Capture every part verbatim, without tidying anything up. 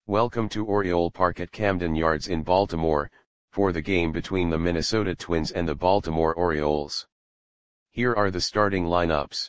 Welcome to Oriole Park at Camden Yards in Baltimore, for the game between the Minnesota Twins and the Baltimore Orioles. Here are the starting lineups.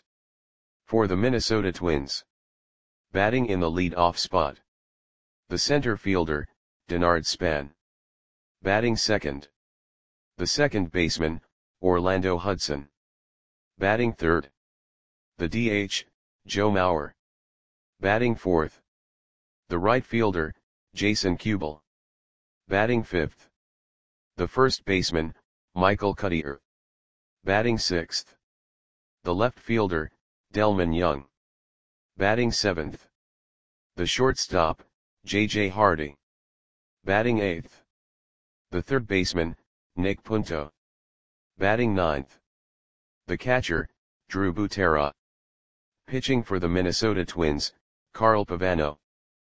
For the Minnesota Twins. Batting in the lead-off spot. The center fielder, Denard Span. Batting second. The second baseman, Orlando Hudson. Batting third. The D H, Joe Mauer. Batting fourth. The right fielder, Jason Kubel. Batting fifth. The first baseman, Michael Cuddyer. Batting sixth. The left fielder, Delmon Young. Batting seventh. The shortstop, J J Hardy. Batting eighth. The third baseman, Nick Punto. Batting ninth. The catcher, Drew Butera. Pitching for the Minnesota Twins, Carl Pavano.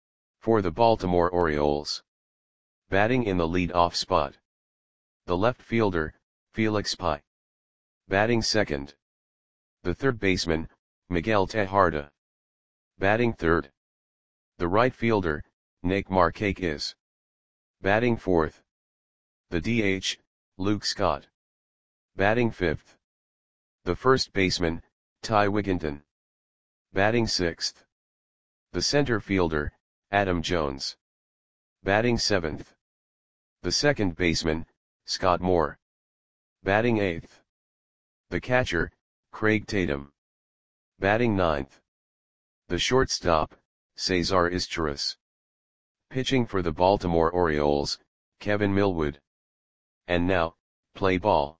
For the Baltimore Orioles. Batting in the lead-off spot. The left fielder, Felix Pie. Batting second. The third baseman, Miguel Tejada. Batting third. The right fielder, Nick Markakis. Batting fourth. The D H, Luke Scott. Batting fifth. The first baseman, Ty Wigginton. Batting sixth. The center fielder, Adam Jones. Batting seventh. The second baseman, Scott Moore. Batting eighth. The catcher, Craig Tatum. Batting ninth. The shortstop, Cesar Izturis. Pitching for the Baltimore Orioles, Kevin Millwood. And now, play ball.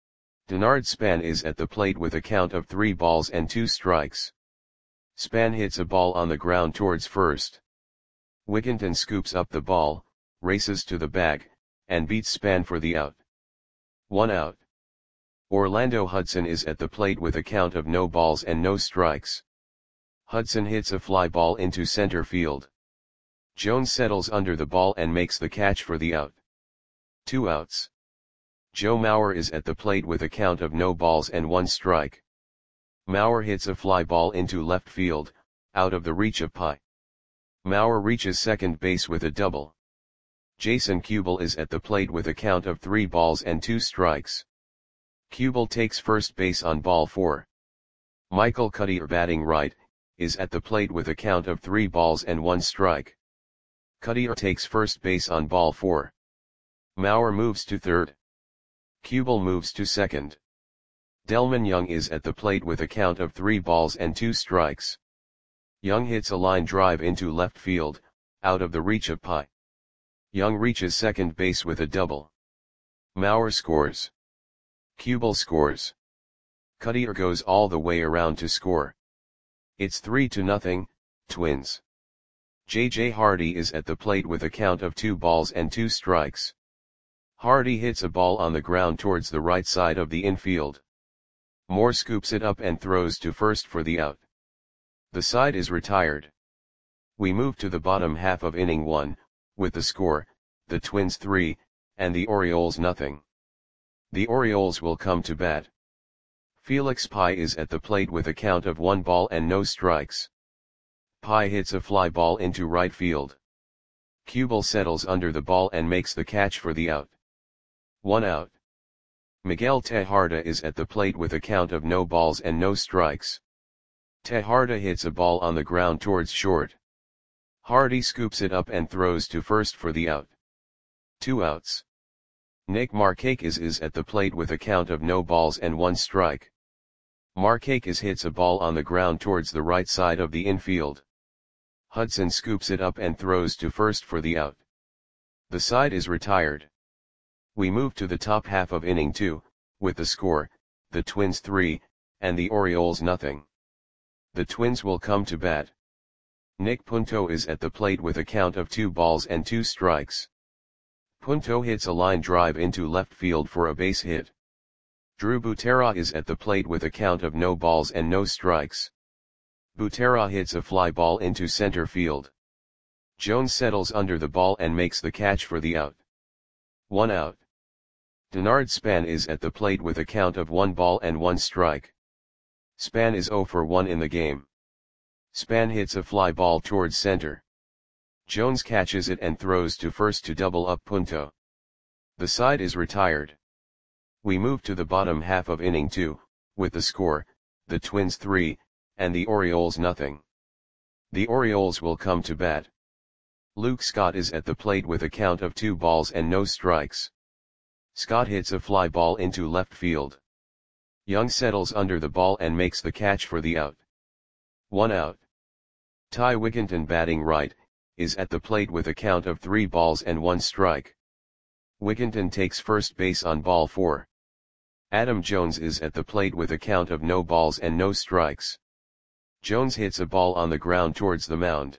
Denard Span is at the plate with a count of three balls and two strikes. Span hits a ball on the ground towards first. Wigginton scoops up the ball, races to the bag, and beats Span for the out. One out. Orlando Hudson is at the plate with a count of no balls and no strikes. Hudson hits a fly ball into center field. Jones settles under the ball and makes the catch for the out. Two outs. Joe Mauer is at the plate with a count of no balls and one strike. Mauer hits a fly ball into left field, out of the reach of Pie. Mauer reaches second base with a double. Jason Kubel is at the plate with a count of three balls and two strikes. Kubel takes first base on ball four. Michael Cuddyer, batting right, is at the plate with a count of three balls and one strike. Cuddyer takes first base on ball four. Mauer moves to third. Kubel moves to second. Delmon Young is at the plate with a count of three balls and two strikes. Young hits a line drive into left field, out of the reach of Pie. Young reaches second base with a double. Mauer scores. Kubel scores. Cuddyer goes all the way around to score. It's three to nothing, Twins. J J Hardy is at the plate with a count of two balls and two strikes. Hardy hits a ball on the ground towards the right side of the infield. Moore scoops it up and throws to first for the out. The side is retired. We move to the bottom half of inning one, with the score, the Twins three, and the Orioles nothing. The Orioles will come to bat. Felix Pie is at the plate with a count of one ball and no strikes. Pie hits a fly ball into right field. Kubel settles under the ball and makes the catch for the out. One out. Miguel Tejada is at the plate with a count of no balls and no strikes. Tejada hits a ball on the ground towards short. Hardy scoops it up and throws to first for the out. Two outs. Nick Markakis is at the plate with a count of no balls and one strike. Markakis hits a ball on the ground towards the right side of the infield. Hudson scoops it up and throws to first for the out. The side is retired. We move to the top half of inning two, with the score, the Twins three, and the Orioles nothing. The Twins will come to bat. Nick Punto is at the plate with a count of two balls and two strikes. Punto hits a line drive into left field for a base hit. Drew Butera is at the plate with a count of no balls and no strikes. Butera hits a fly ball into center field. Jones settles under the ball and makes the catch for the out. One out. Denard Span is at the plate with a count of one ball and one strike. Span is zero for one in the game. Span hits a fly ball towards center. Jones catches it and throws to first to double up Punto. The side is retired. We move to the bottom half of inning two, with the score, the Twins three, and the Orioles nothing. The Orioles will come to bat. Luke Scott is at the plate with a count of two balls and no strikes. Scott hits a fly ball into left field. Young settles under the ball and makes the catch for the out. One out. Ty Wigginton, batting right, is at the plate with a count of three balls and one strike. Wigginton takes first base on ball four. Adam Jones is at the plate with a count of no balls and no strikes. Jones hits a ball on the ground towards the mound.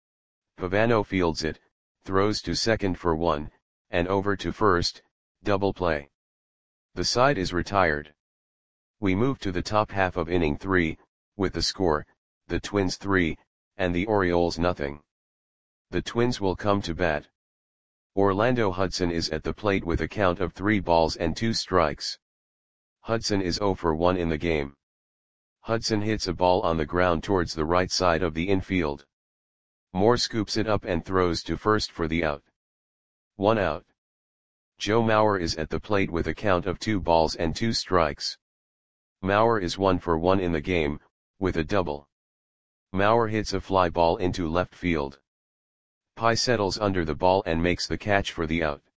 Pavano fields it, throws to second for one, and over to first, double play. The side is retired. We move to the top half of inning three, with the score, the Twins three, and the Orioles nothing. The Twins will come to bat. Orlando Hudson is at the plate with a count of three balls and two strikes. Hudson is oh for one in the game. Hudson hits a ball on the ground towards the right side of the infield. Moore scoops it up and throws to first for the out. One out. Joe Mauer is at the plate with a count of two balls and two strikes. Mauer is one for one in the game, with a double. Mauer hits a fly ball into left field. Pye settles under the ball and makes the catch for the out.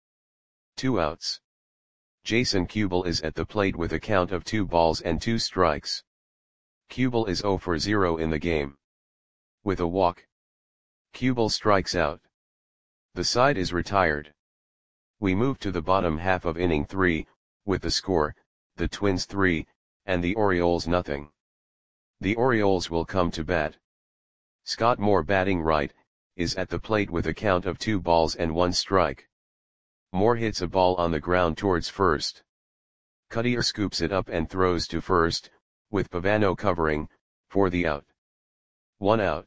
Two outs. Jason Kubel is at the plate with a count of two balls and two strikes. Kubel is oh for zero in the game. With a walk, Kubel strikes out. The side is retired. We move to the bottom half of inning three, with the score, the Twins three, and the Orioles nothing. The Orioles will come to bat. Scott Moore, batting right, is at the plate with a count of two balls and one strike. Moore hits a ball on the ground towards first. Cuttier scoops it up and throws to first, with Pavano covering, for the out. One out.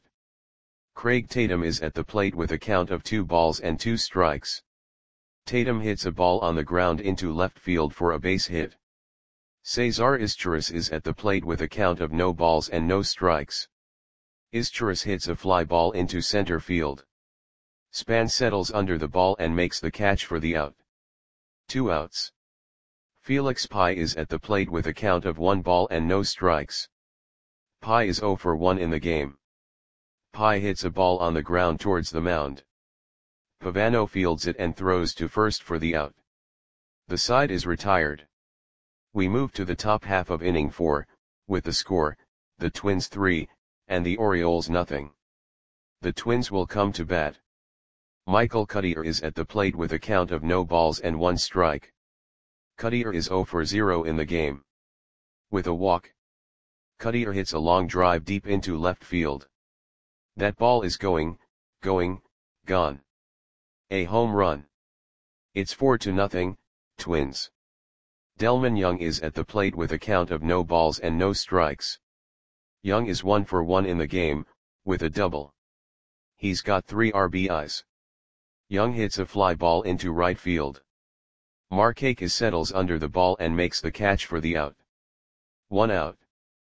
Craig Tatum is at the plate with a count of two balls and two strikes. Tatum hits a ball on the ground into left field for a base hit. Cesar Izturis is at the plate with a count of no balls and no strikes. Izturis hits a fly ball into center field. Span settles under the ball and makes the catch for the out. Two outs. Felix Pye is at the plate with a count of one ball and no strikes. Pye is oh for one in the game. Pye hits a ball on the ground towards the mound. Pavano fields it and throws to first for the out. The side is retired. We move to the top half of inning four, with the score, the Twins three, and the Orioles nothing. The Twins will come to bat. Michael Cuttier is at the plate with a count of no balls and one strike. Cuttier is oh for zero in the game. With a walk, Cuttier hits a long drive deep into left field. That ball is going, going, gone. A home run. It's four to nothing, Twins. Delman Young is at the plate with a count of no balls and no strikes. Young is one for one in the game, with a double. He's got three R B Is. Young hits a fly ball into right field. Markakis settles under the ball and makes the catch for the out. One out.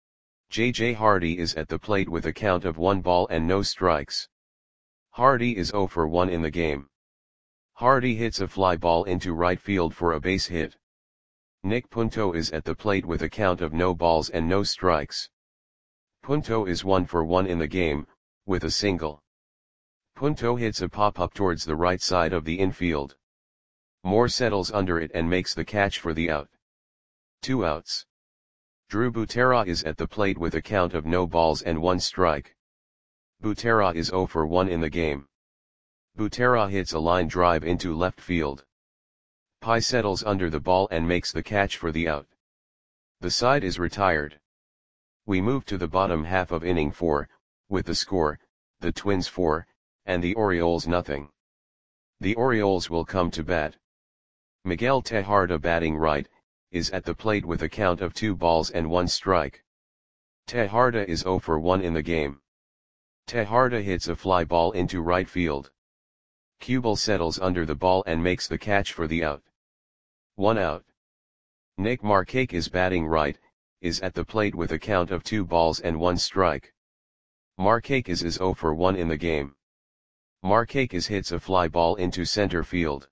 J J Hardy is at the plate with a count of one ball and no strikes. Hardy is oh for one in the game. Hardy hits a fly ball into right field for a base hit. Nick Punto is at the plate with a count of no balls and no strikes. Punto is one for one in the game, with a single. Punto hits a pop-up towards the right side of the infield. Moore settles under it and makes the catch for the out. Two outs. Drew Butera is at the plate with a count of no balls and one strike. Butera is oh for one in the game. Butera hits a line drive into left field. Pye settles under the ball and makes the catch for the out. The side is retired. We move to the bottom half of inning four, with the score, the Twins four, and the Orioles nothing. The Orioles will come to bat. Miguel Tejada, batting right, is at the plate with a count of two balls and one strike. Tejada is oh for one in the game. Tejada hits a fly ball into right field. Kubel settles under the ball and makes the catch for the out. One out. Nick Markakis, batting right, is at the plate with a count of two balls and one strike. Markakis is oh for one in the game. Markakis hits a fly ball into center field.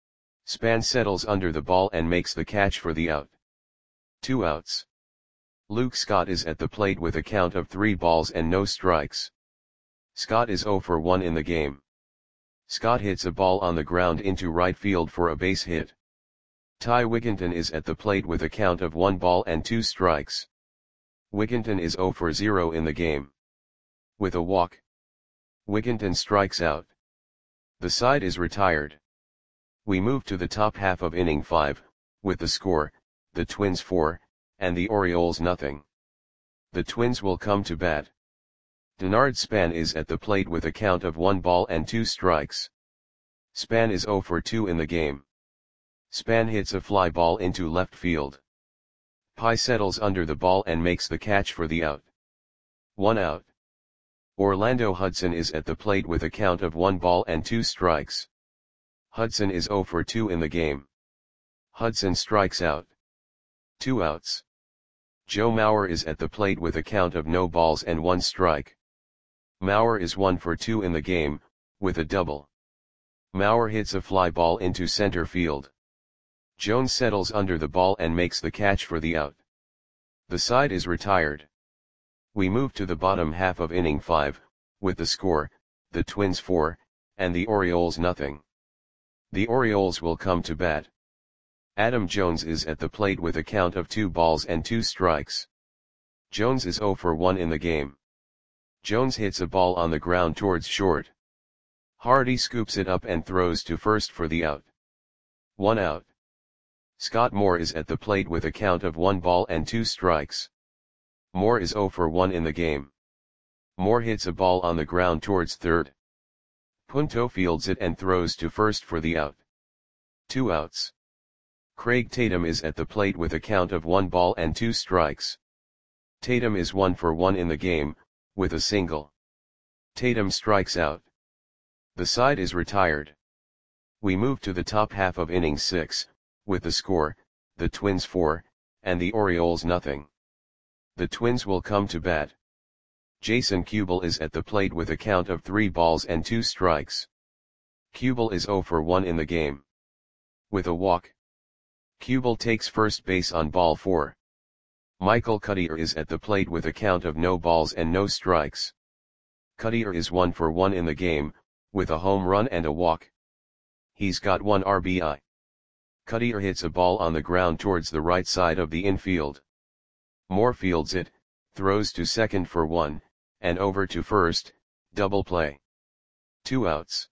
Span settles under the ball and makes the catch for the out. Two outs. Luke Scott is at the plate with a count of three balls and no strikes. Scott is zero for one in the game. Scott hits a ball on the ground into right field for a base hit. Ty Wigginton is at the plate with a count of one ball and two strikes. Wigginton is zero for zero in the game. With a walk, Wigginton strikes out. The side is retired. We move to the top half of inning five, with the score, the Twins four, and the Orioles nothing. The Twins will come to bat. Denard Span is at the plate with a count of one ball and two strikes. Span is zero for two in the game. Span hits a fly ball into left field. Pye settles under the ball and makes the catch for the out. One out. Orlando Hudson is at the plate with a count of one ball and two strikes. Hudson is zero for two in the game. Hudson strikes out. Two outs. Joe Mauer is at the plate with a count of no balls and one strike. Mauer is one for two in the game, with a double. Mauer hits a fly ball into center field. Jones settles under the ball and makes the catch for the out. The side is retired. We move to the bottom half of inning five, with the score, the Twins four, and the Orioles nothing. The Orioles will come to bat. Adam Jones is at the plate with a count of two balls and two strikes. Jones is zero for one in the game. Jones hits a ball on the ground towards short. Hardy scoops it up and throws to first for the out. One out. Scott Moore is at the plate with a count of one ball and two strikes. Moore is zero for one in the game. Moore hits a ball on the ground towards third. Punto fields it and throws to first for the out. Two outs. Craig Tatum is at the plate with a count of one ball and two strikes. Tatum is one for one in the game, with a single. Tatum strikes out. The side is retired. We move to the top half of inning six, with the score, the Twins four, and the Orioles nothing. The Twins will come to bat. Jason Kubel is at the plate with a count of three balls and two strikes. Kubel is zero for one in the game. With a walk, Kubel takes first base on ball four. Michael Cuddyer is at the plate with a count of no balls and no strikes. Cuddyer is one for one in the game, with a home run and a walk. He's got one R B I. Cuddyer hits a ball on the ground towards the right side of the infield. Moore fields it, throws to second for one, and over to first, double play. Two outs.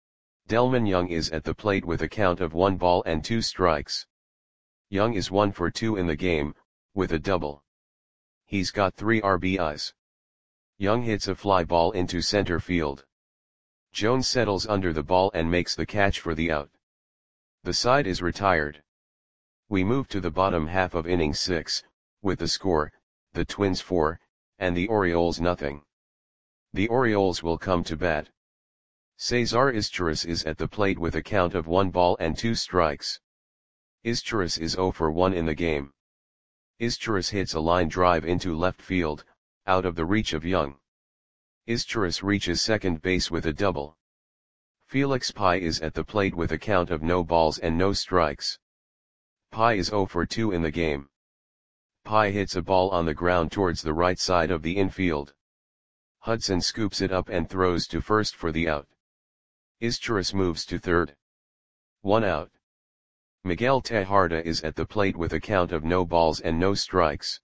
Delman Young is at the plate with a count of one ball and two strikes. Young is one for two in the game, with a double. He's got three R B Is. Young hits a fly ball into center field. Jones settles under the ball and makes the catch for the out. The side is retired. We move to the bottom half of inning six, with the score, the Twins four, and the Orioles nothing. The Orioles will come to bat. Cesar Izturis is at the plate with a count of one ball and two strikes. Izturis is zero for one in the game. Izturis hits a line drive into left field, out of the reach of Young. Izturis reaches second base with a double. Felix Pye is at the plate with a count of no balls and no strikes. Pye is zero for two in the game. Pye hits a ball on the ground towards the right side of the infield. Hudson scoops it up and throws to first for the out. Izturis moves to third. One out. Miguel Tejada is at the plate with a count of no balls and no strikes.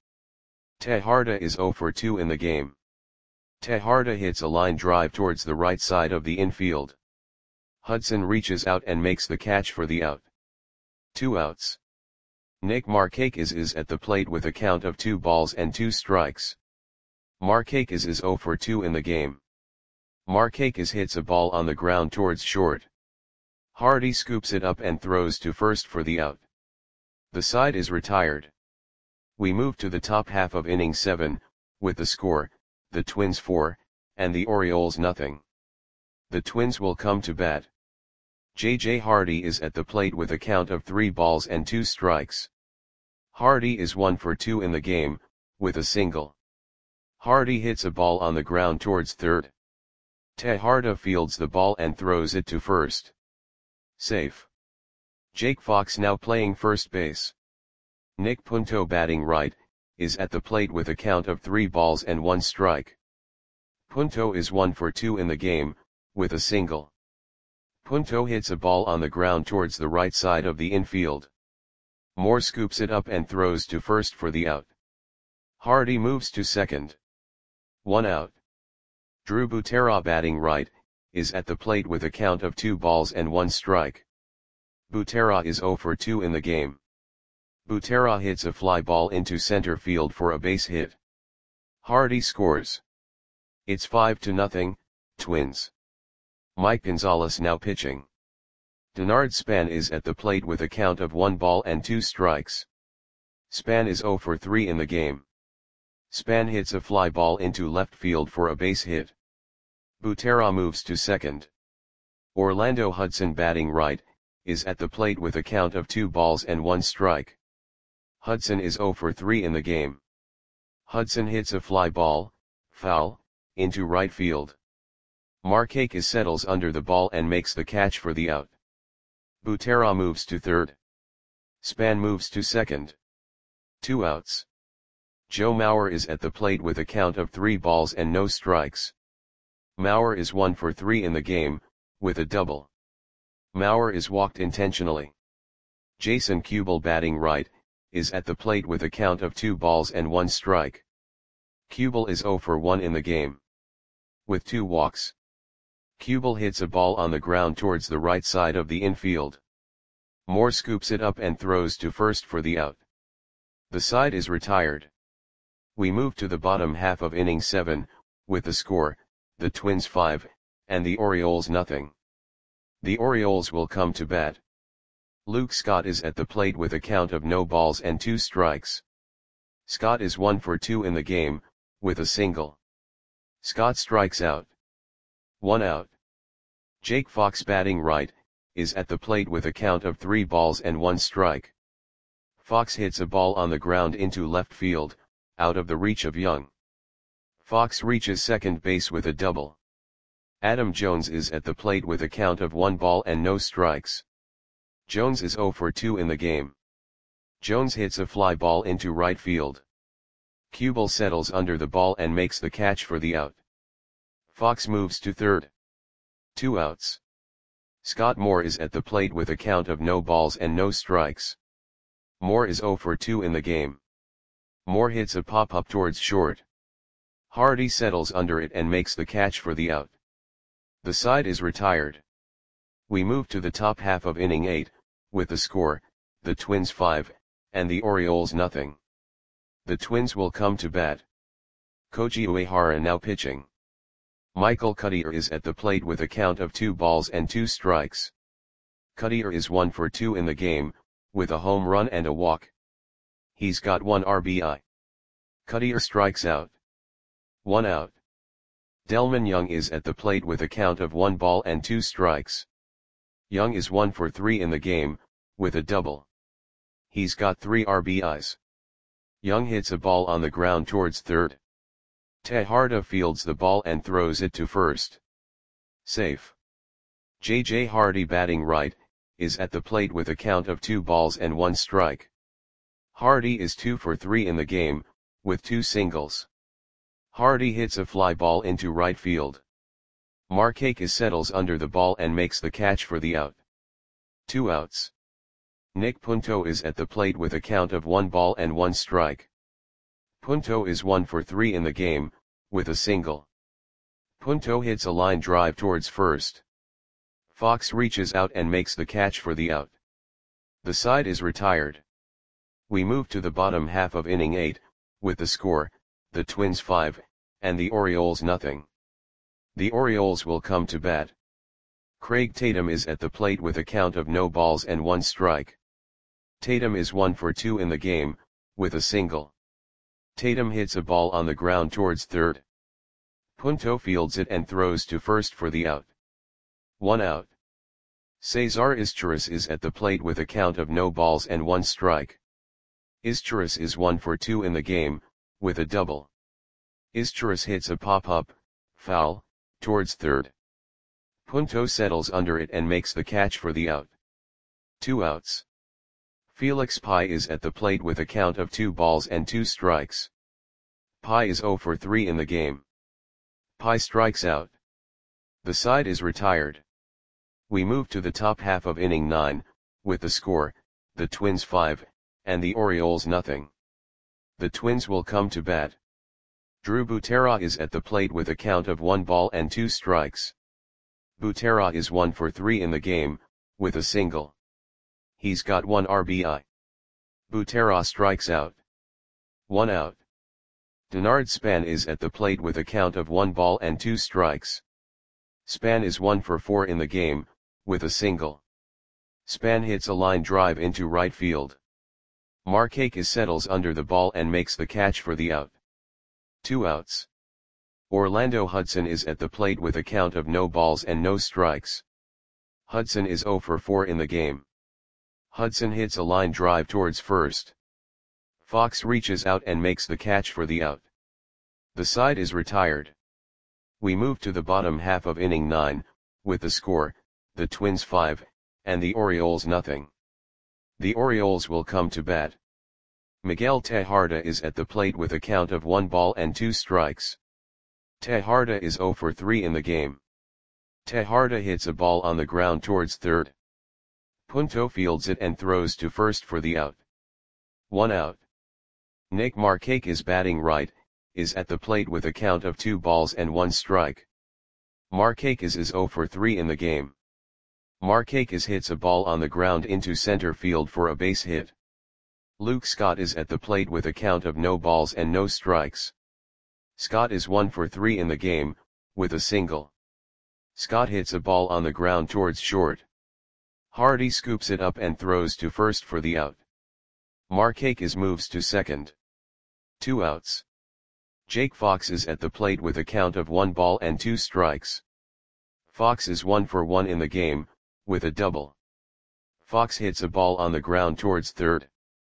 Tejada is zero for two in the game. Tejada hits a line drive towards the right side of the infield. Hudson reaches out and makes the catch for the out. Two outs. Nick Markakis is at the plate with a count of two balls and two strikes. Markakis is zero for two in the game. Markakis hits a ball on the ground towards short. Hardy scoops it up and throws to first for the out. The side is retired. We move to the top half of inning seven, with the score, the Twins four, and the Orioles nothing. The Twins will come to bat. J J Hardy is at the plate with a count of three balls and two strikes. Hardy is one for two in the game, with a single. Hardy hits a ball on the ground towards third. Tejardo fields the ball and throws it to first. Safe. Jake Fox now playing first base. Nick Punto batting right, is at the plate with a count of three balls and one strike. Punto is one for two in the game, with a single. Punto hits a ball on the ground towards the right side of the infield. Moore scoops it up and throws to first for the out. Hardy moves to second. One out. Drew Butera batting right, is at the plate with a count of two balls and one strike. Butera is zero for two in the game. Butera hits a fly ball into center field for a base hit. Hardy scores. It's five to nothing, Twins. Mike Gonzalez now pitching. Denard Span is at the plate with a count of one ball and two strikes. Span is zero for three in the game. Span hits a fly ball into left field for a base hit. Butera moves to second. Orlando Hudson batting right, is at the plate with a count of two balls and one strike. Hudson is zero for three in the game. Hudson hits a fly ball, foul, into right field. Markakis settles under the ball and makes the catch for the out. Butera moves to third. Span moves to second. Two outs. Joe Mauer is at the plate with a count of three balls and no strikes. Mauer is one for three in the game, with a double. Mauer is walked intentionally. Jason Kubel batting right, is at the plate with a count of two balls and one strike. Kubel is zero for one in the game. With two walks. Kubel hits a ball on the ground towards the right side of the infield. Moore scoops it up and throws to first for the out. The side is retired. We move to the bottom half of inning seven, with the score, the Twins five, and the Orioles nothing. The Orioles will come to bat. Luke Scott is at the plate with a count of no balls and two strikes. Scott is one for two in the game, with a single. Scott strikes out. One out. Jake Fox batting right, is at the plate with a count of three balls and one strike. Fox hits a ball on the ground into left field, out of the reach of Young. Fox reaches second base with a double. Adam Jones is at the plate with a count of one ball and no strikes. Jones is zero for two in the game. Jones hits a fly ball into right field. Kubel settles under the ball and makes the catch for the out. Fox moves to third. Two outs. Scott Moore is at the plate with a count of no balls and no strikes. Moore is zero for two in the game. Moore hits a pop-up towards short. Hardy settles under it and makes the catch for the out. The side is retired. We move to the top half of inning eight, with the score, the Twins five, and the Orioles nothing. The Twins will come to bat. Koji Uehara now pitching. Michael Cuddyer is at the plate with a count of two balls and two strikes. Cuddyer is one for two in the game, with a home run and a walk. He's got one R B I. Cuddyer strikes out. One out. Delman Young is at the plate with a count of one ball and two strikes. Young is one for three in the game, with a double. He's got three R B Is. Young hits a ball on the ground towards third. Tejardo fields the ball and throws it to first. Safe. J J Hardy batting right, is at the plate with a count of two balls and one strike. Hardy is two for three in the game, with two singles. Hardy hits a fly ball into right field. Markakis settles under the ball and makes the catch for the out. Two outs. Nick Punto is at the plate with a count of one ball and one strike. Punto is one for three in the game, with a single. Punto hits a line drive towards first. Fox reaches out and makes the catch for the out. The side is retired. We move to the bottom half of inning eight, with the score, the Twins five, and the Orioles nothing. The Orioles will come to bat. Craig Tatum is at the plate with a count of no balls and one strike. Tatum is one for two in the game, with a single. Tatum hits a ball on the ground towards third. Punto fields it and throws to first for the out. One out. Cesar Izturis is at the plate with a count of no balls and one strike. Izturis is one for two in the game, with a double. Izturis hits a pop-up, foul, towards third. Punto settles under it and makes the catch for the out. Two outs. Felix Pai is at the plate with a count of two balls and two strikes. Pai is zero for three in the game. Pai strikes out. The side is retired. We move to the top half of inning nine, with the score, the Twins five, and the Orioles nothing. The Twins will come to bat. Drew Butera is at the plate with a count of one ball and two strikes. Butera is one for three in the game, with a single. He's got one R B I. Butera strikes out. One out. Denard Span is at the plate with a count of one ball and two strikes. Span is one for four in the game, with a single. Span hits a line drive into right field. Markakis settles under the ball and makes the catch for the out. Two outs. Orlando Hudson is at the plate with a count of no balls and no strikes. Hudson is zero for four in the game. Hudson hits a line drive towards first. Fox reaches out and makes the catch for the out. The side is retired. We move to the bottom half of inning nine, with the score, the Twins five, and the Orioles nothing. The Orioles will come to bat. Miguel Tejada is at the plate with a count of one ball and two strikes. Tejada is zero for three in the game. Tejada hits a ball on the ground towards third. Punto fields it and throws to first for the out. One out. Nick Markakis, batting right, is at the plate with a count of two balls and one strike. Markakis is zero for three in the game. Markakis hits a ball on the ground into center field for a base hit. Luke Scott is at the plate with a count of no balls and no strikes. Scott is one for three in the game, with a single. Scott hits a ball on the ground towards short. Hardy scoops it up and throws to first for the out. Markakis moves to second. Two outs. Jake Fox is at the plate with a count of one ball and two strikes. Fox is one for one in the game, with a double. Fox hits a ball on the ground towards third.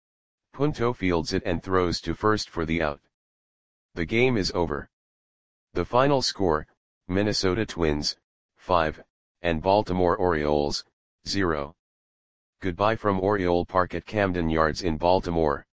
Punto fields it and throws to first for the out. The game is over. The final score, Minnesota Twins, five, and Baltimore Orioles, zero. Goodbye from Oriole Park at Camden Yards in Baltimore.